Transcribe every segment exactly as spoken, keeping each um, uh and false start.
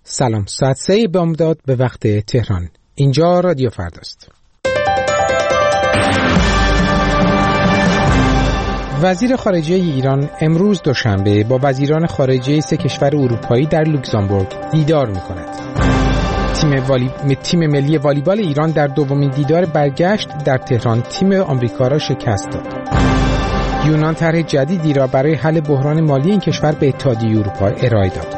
سلام، ساعت سه بامداد به وقت تهران. اینجا رادیو فرداست. وزیر خارجه ایران امروز دوشنبه با وزیران خارجه سه کشور اروپایی در لوکزامبورگ دیدار می‌کند. تیم والی... تیم ملی والیبال ایران در دومین دیدار برگشت در تهران تیم آمریکا را شکست داد. یونان طرح جدیدی را برای حل بحران مالی این کشور به اتحادیه اروپا ارائه داد.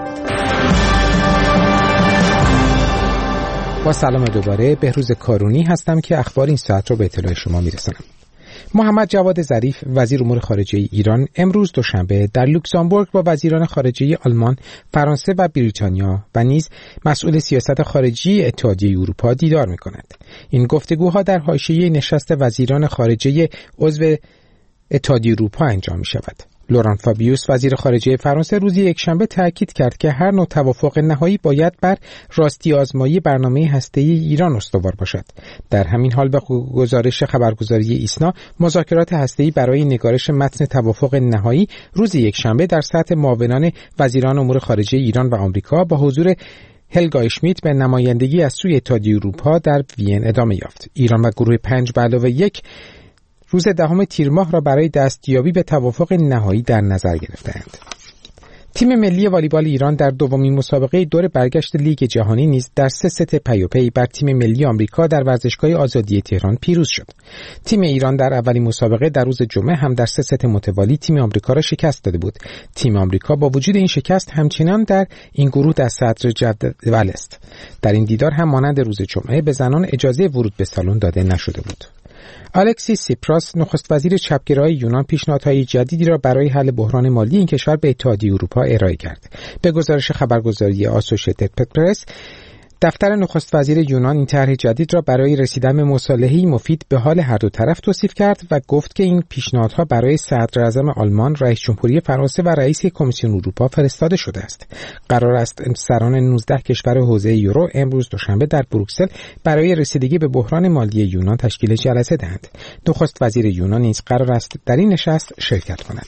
با سلام دوباره، بهروز کارونی هستم که اخبار این ساعت را به اطلاع شما میرسانم. محمد جواد ظریف وزیر امور خارجه ایران امروز دوشنبه در لوکزامبورگ با وزیران خارجه آلمان، فرانسه و بریتانیا و نیز مسئول سیاست خارجی اتحادیه اروپا دیدار می‌کند. این گفتگوها در حاشیه نشست وزیران خارجه عضو اتحادیه اروپا انجام می‌شود. لوران فابیوس وزیر خارجه فرانسه روز یکشنبه تاکید کرد که هر نوع توافق نهایی باید بر راستی آزمایی برنامه هسته‌ای ایران استوار باشد. در همین حال به گزارش خبرگزاری ایسنا، مذاکرات هسته‌ای برای نگارش متن توافق نهایی روز یکشنبه در سطح معاونان وزیران امور خارجه ایران و آمریکا با حضور هلگا اشمیت به نمایندگی از سوی اتحادیه اروپا در وین ادامه یافت. ایران و گروه پنج به علاوه یک روز دهم تیر ماه را برای دستیابی به توافق نهایی در نظر گرفتند. تیم ملی والیبال ایران در دومین مسابقه دور برگشت لیگ جهانی نیز در سه ست پیاپی بر تیم ملی آمریکا در ورزشگاه آزادی تهران پیروز شد. تیم ایران در اولین مسابقه در روز جمعه هم در سه ست متوالی تیم آمریکا را شکست داده بود. تیم آمریکا با وجود این شکست همچنان در این گروه در صدر جدول است. در این دیدار هم مانند روز جمعه به زنان اجازه ورود به سالن داده نشده بود. الکسیس سیپراس نخست وزیر چپگرای یونان پیشنهادهای جدیدی را برای حل بحران مالی این کشور به اتحادیه اروپا ارائه کرد. به گزارش خبرگزاری آسوشیتد پرس، دفتر نخست وزیر یونان این طرح جدید را برای رسیدن به مصالحه‌ای مفید به حال هر دو طرف توصیف کرد و گفت که این پیشنهادها برای صدر اعظم آلمان، رئیس جمهوری فرانسه و رئیس کمیسیون اروپا فرستاده شده است. قرار است سران نوزده کشور حوزه یورو امروز دوشنبه در بروکسل برای رسیدگی به بحران مالی یونان تشکیل جلسه دهند. نخست وزیر یونان نیز قرار است در این نشست شرکت کند.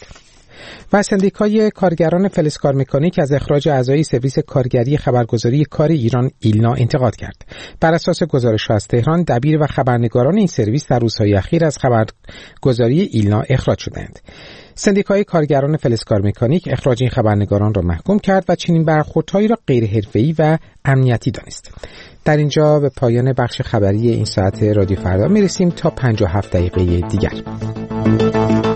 و سندیکای کارگران فلزکار مکانیک از اخراج اعضای سرویس کارگری خبرگزاری کار ایران ایلنا انتقاد کرد. بر اساس گزارش‌ها از تهران، دبیر و خبرنگاران این سرویس در روزهای اخیر از خبرگزاری ایلنا اخراج شدند. سندیکای کارگران فلزکار مکانیک اخراج این خبرنگاران را محکوم کرد و چنین برخوردهایی را غیر حرفه‌ای و امنیتی دانست. در اینجا به پایان بخش خبری این ساعت رادیو فردا میرسیم تا پنجاه و هفت دقیقه دیگر.